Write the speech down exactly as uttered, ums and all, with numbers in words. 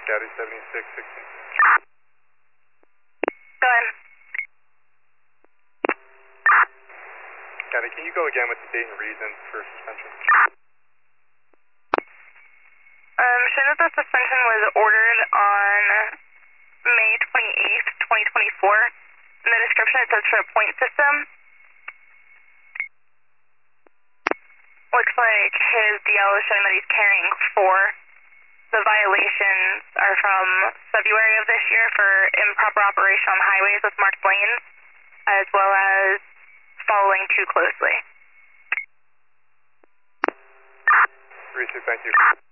Scotty seventy-six sixteen. Go ahead. Scotty, can you go again with the date and reason for suspension? Um, show that the suspension was ordered on May twenty-eighth, twenty twenty-four. In the description it says for a point system. Looks like his D L is showing that he's carrying four. The violations are from February of this year for improper operation on highways with marked lanes, as well as following too closely. Research, thank you.